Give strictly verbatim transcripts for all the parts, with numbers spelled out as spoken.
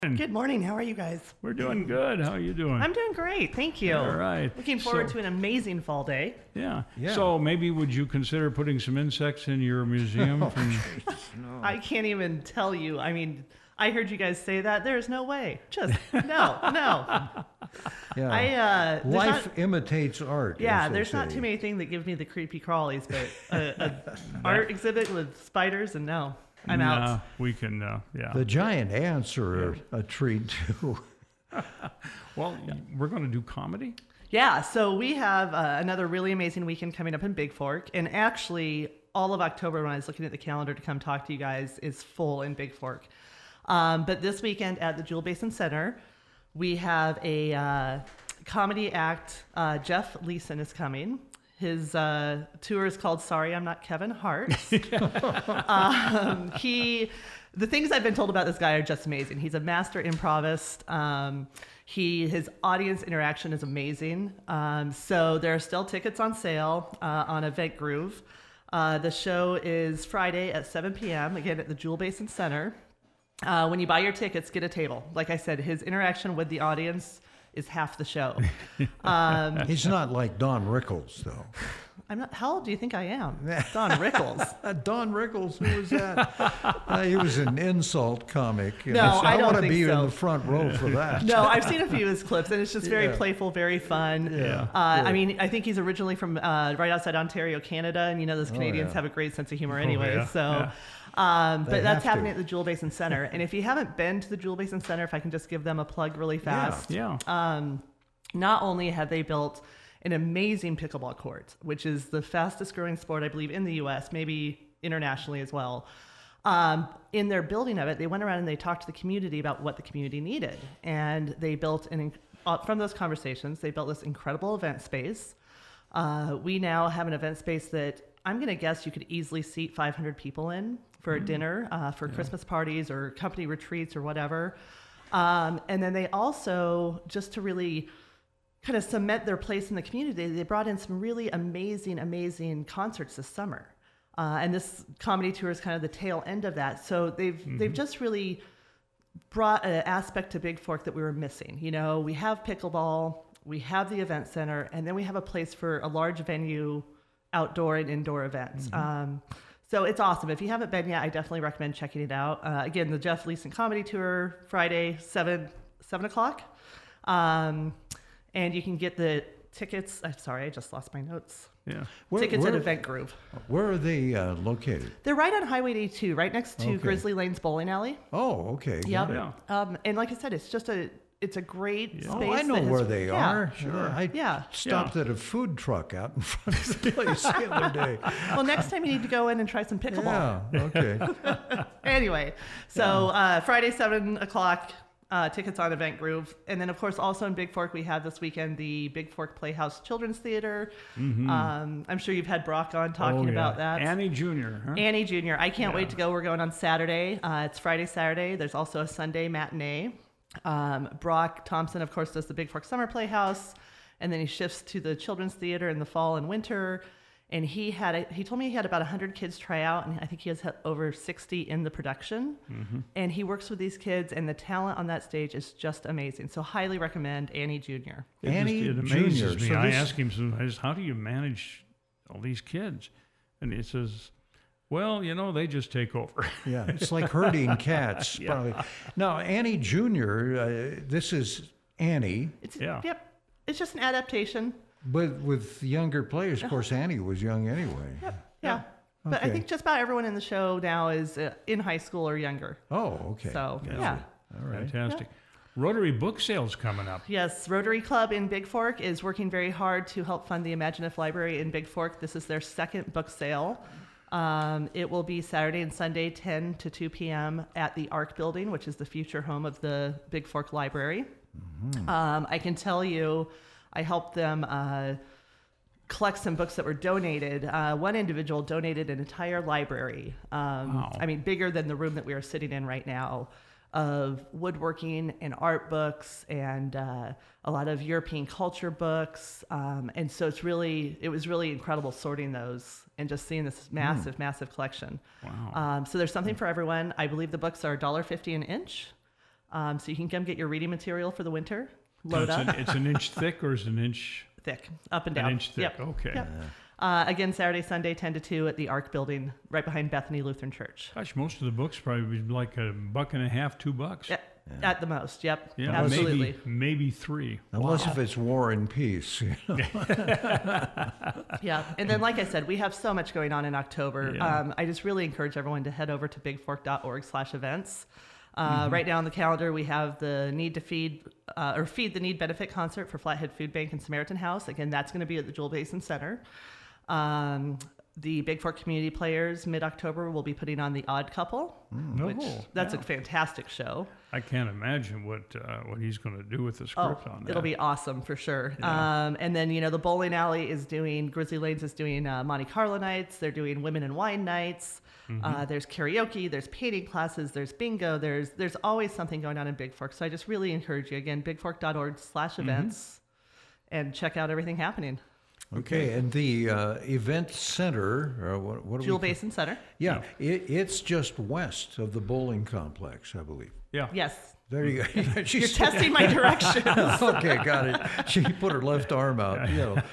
Good morning. How are you guys? We're doing good. How are you doing? I'm doing great. Thank you. All right. Looking forward So- to an amazing fall day. Yeah. Yeah. So maybe would you consider putting some insects in your museum? From, I can't even tell you. I mean, I heard you guys say that. There's no way. Just no, no. Yeah. I uh, there's Life not- imitates art. yeah, as they there's not say. too many things that give me the creepy crawlies, but a, a art exhibit with spiders and no, I'm nah, out. We can, uh, yeah. The giant ants are a, a treat too. Well, we're going to do comedy? Yeah, so we have uh, another really amazing weekend coming up in Big Fork. And actually, all of October, when I was looking at the calendar to come talk to you guys, is full in Big Fork. Um, but this weekend at the Jewel Basin Center, we have a uh, comedy act. Uh, Jeff Leeson is coming. His uh, tour is called Sorry, I'm Not Kevin Hart. um, he... The things I've been told about this guy are just amazing. He's a master improvist. Um, he his audience interaction is amazing. Um, so there are still tickets on sale uh, on Event Groove. Uh, the show is Friday at seven p.m. again at the Jewel Basin Center. Uh, when you buy your tickets, get a table. Like I said, his interaction with the audience is half the show. Um, He's not like Don Rickles, though. I'm not. How old do you think I am? Don Rickles. Uh, Don Rickles, who was that? uh, he was an insult comic. and No, I don't want to think be so. in the front row for that. No, I've seen a few of his clips, and it's just very Yeah. playful, very fun. Yeah, Uh, I good. mean, I think he's originally from uh, right outside Ontario, Canada, and you know those Canadians yeah. have a great sense of humor anyway. yeah, so, yeah. Um, They but that's have to. happening at the Jewel Basin Center. And if you haven't been to the Jewel Basin Center, if I can just give them a plug really fast, Yeah. um, not only have they built an amazing pickleball court, which is the fastest growing sport, I believe, in the U S, maybe internationally as well. Um, in their building of it, they went around and they talked to the community about what the community needed. And they built, an, uh, from those conversations, they built this incredible event space. Uh, we now have an event space that I'm going to guess you could easily seat five hundred people in for a dinner, uh, for Christmas parties or company retreats or whatever. Um, and then they also, just to really kind of cement their place in the community, they brought in some really amazing, amazing concerts this summer. Uh, and this comedy tour is kind of the tail end of that. So they've mm-hmm. they've just really brought an aspect to Big Fork that we were missing. You know, we have pickleball, we have the event center, and then we have a place for a large venue, outdoor and indoor events. Mm-hmm. Um, so it's awesome. If you haven't been yet, I definitely recommend checking it out. Uh, again, the Jeff Leeson Comedy Tour, Friday, seven, seven o'clock. Um, and you can get the tickets. I'm sorry, I just lost my notes. Yeah. Where, tickets where, at Event Groove. Where are they uh, located? They're right on Highway eighty-two, right next to Okay. Grizzly Lane's bowling alley. Oh, okay. Yep. Yeah. Um, and like I said, it's just a it's a great Yeah. space. Oh, I know that has- where they yeah. are. Sure. I Yeah. stopped at a food truck out in front of the place the other day. Well, next time you need to go in and try some pickleball. Yeah, okay. Anyway, so uh, Friday, seven o'clock, uh, tickets on Event Groove. And then, of course, also in Big Fork, we have this weekend the Big Fork Playhouse Children's Theater. Mm-hmm. Um, I'm sure you've had Brock on talking Oh, yeah. about that. Annie Junior Huh? Annie Junior I can't Yeah. wait to go. We're going on Saturday. Uh, it's Friday, Saturday. There's also a Sunday matinee. Um, Brock Thompson, of course, does the Big Fork Summer Playhouse, and then he shifts to the Children's Theater in the fall and winter. And he had a, he told me he had about one hundred kids try out, and I think he has had over sixty in the production. Mm-hmm. And he works with these kids, and the talent on that stage is just amazing. So highly recommend Annie Junior It, Annie just, it amazes Junior me. So I this- ask him sometimes, how do you manage all these kids? And he says, well, you know, they just take over. Yeah, it's like herding cats. Yeah. Probably. Now, Annie Junior, uh, this is Annie, It's, Yeah. Yep. It's just an adaptation. but with younger players. Of course, Annie was young anyway. Yep. Yeah. But I Okay. think just about everyone in the show now is uh, in high school or younger. Oh, okay. So, Yeah. yeah. All right. Fantastic. Rotary book sales coming up. Yes, Rotary Club in Big Fork is working very hard to help fund the Imaginative Library in Big Fork. This is their second book sale. Um, it will be Saturday and Sunday, ten to two p.m. at the ARC building, which is the future home of the Big Fork Library. Mm-hmm. Um, I can tell you, I helped them uh, collect some books that were donated. Uh, one individual donated an entire library. Um, Wow. I mean, bigger than the room that we are sitting in right now, of woodworking and art books and uh, a lot of European culture books. Um, and so it's really, it was really incredible sorting those and just seeing this massive, massive collection. Wow. Um, so there's something for everyone. I believe the books are one dollar fifty an inch. Um, so you can come get your reading material for the winter. So Load it's, up. an, it's an inch thick or is it an inch, Thick, up and an down. inch thick? Yep. Okay. Yep. Uh, again, Saturday, Sunday, ten to two at the Ark Building, right behind Bethany Lutheran Church. Gosh, most of the books probably be like a buck and a half, two bucks. Yeah, at the most. Yep. Yeah, Absolutely. maybe maybe three. Unless if it's War and Peace. You know? Yeah. And then, like I said, we have so much going on in October. Yeah. Um, I just really encourage everyone to head over to bigfork.org slash events. Uh, Right now on the calendar, we have the Need to Feed uh, or Feed the Need benefit concert for Flathead Food Bank and Samaritan House. Again, that's going to be at the Jewel Basin Center. Um, the Big Fork Community Players mid-October will be putting on The Odd Couple, which Oh, that's yeah. a fantastic show. I can't imagine what uh, what he's going to do with the Oh, script on that. it'll be awesome for sure. Yeah. Um, and then, you know, the bowling alley is doing, Grizzly Lanes is doing uh, Monte Carlo nights. They're doing women and wine nights. Mm-hmm. Uh, there's karaoke, there's painting classes, there's bingo. There's there's always something going on in Big Fork. So I just really encourage you, again, bigfork.org slash events and check out everything happening. Okay, and the uh, event center, or what, what do Jewel we? Basin Center. Yeah, it, it's just west of the bowling complex, I believe. Yeah. Yes. There you go. You're She's testing my directions. okay, got it. She put her left arm out. You know.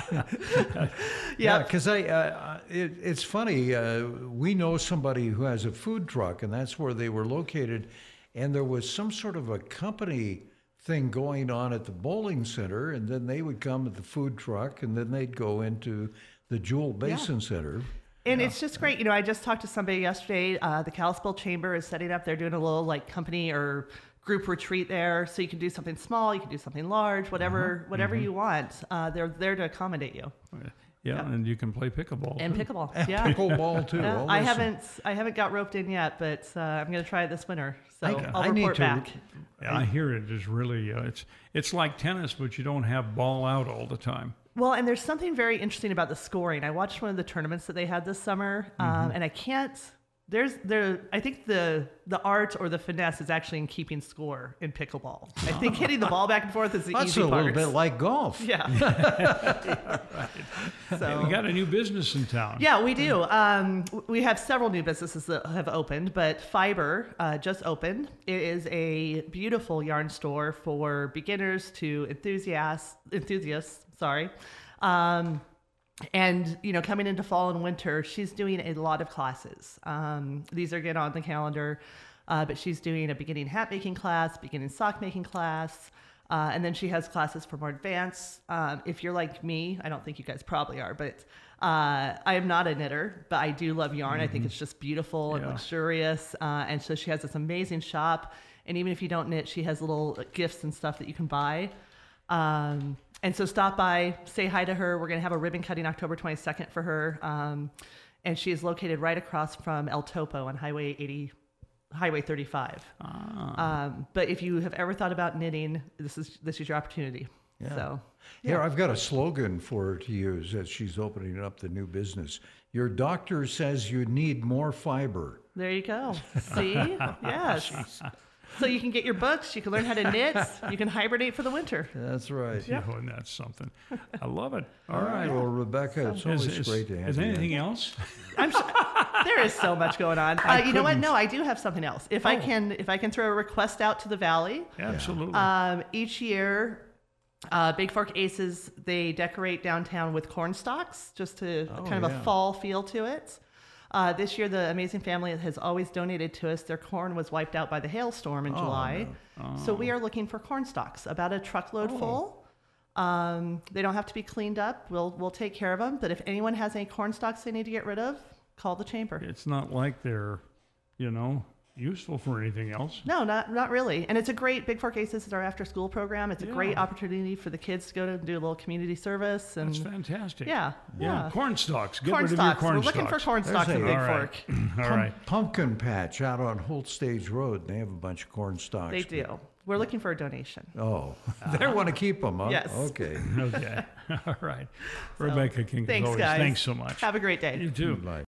Yeah, Yep. because I, uh, it, it's funny. Uh, we know somebody who has a food truck, and that's where they were located. And there was some sort of a company thing going on at the bowling center, and then they would come at the food truck, and then they'd go into the Jewel Basin Center. And it's just great. You know, I just talked to somebody yesterday. Uh, the Kalispell Chamber is setting up. They're doing a little like company or group retreat there. So you can do something small, you can do something large, whatever whatever you want. Uh, they're there to accommodate you. Yeah, and you can play pickleball. And too. pickleball. Yeah. Pickleball too. Yeah, all I this- haven't I haven't got roped in yet, but uh, I'm going to try it this winter. So I- I'll I need report to- back. Yeah, I hear it is really uh, it's it's like tennis, but you don't have ball out all the time. Well, and there's something very interesting about the scoring. I watched one of the tournaments that they had this summer, um, and I can't. There's there. I think the the art or the finesse is actually in keeping score in pickleball. I think hitting the ball back and forth is the That's easy a part. little bit like golf. Yeah. Hey, So. we got a new business in town. Yeah, we do. Um, w- we have several new businesses that have opened, but Fiber uh, just opened. It is a beautiful yarn store for beginners to enthusiasts. Enthusiasts, sorry. Um, and you know, coming into fall and winter, she's doing a lot of classes. Um, these are getting on the calendar, uh, but she's doing a beginning hat making class, beginning sock making class. Uh, and then she has classes for more advanced. Um, if you're like me, I don't think you guys probably are, but uh, I am not a knitter, but I do love yarn. I think it's just beautiful and Yeah. luxurious. Uh, and so she has this amazing shop. And even if you don't knit, she has little gifts and stuff that you can buy. Um, and so stop by, say hi to her. We're going to have a ribbon cutting October twenty-second for her. Um, and she is located right across from El Topo on Highway eighty. Highway thirty-five. Ah. Um, but if you have ever thought about knitting, this is this is your opportunity. Yeah. So Here, I've got a slogan for her to use as she's opening up the new business. Your doctor says you need more fiber. there you go. See? Yes. So you can get your books, you can learn how to knit, you can hibernate for the winter. That's right. You know, and that's something. I love it. All right. Well, Rebecca, it's Is, always is- great to have is you. anything else? I'm sure there is so much going on. Uh, you know what? couldn't- No, I do have something else. If I Oh. can if I can throw a request out to the valley. Absolutely. Um, each year, uh, Big Fork Aces, they decorate downtown with corn stalks, just to Oh, kind of yeah. a fall feel to it. Uh, this year, the Amazing Family has always donated to us. Their corn was wiped out by the hailstorm in Oh, July. So we are looking for corn stalks, about a truckload Oh. full. Um, they don't have to be cleaned up. We'll, we'll take care of them. But if anyone has any corn stalks they need to get rid of, call the chamber. It's not like they're, you know, useful for anything else. No, not not really. And it's a great Big Fork Aces is our after school program. It's a great Yeah. opportunity for the kids to go to do a little community service and That's fantastic. yeah, Yeah. yeah. Corn stalks. Get Corn rid of stalks. your corn We're looking for stalks. corn There's stalks in a- Big All right. Fork. All Pump- right. Pumpkin Patch out on Holt Stage Road. They have a bunch of corn stalks. They do. We're looking for a donation. Oh, they want to keep them, huh? Yes. Okay. Okay. All right. Rebecca King, as Thanks, always, guys. thanks so much. Have a great day. You too. Bye.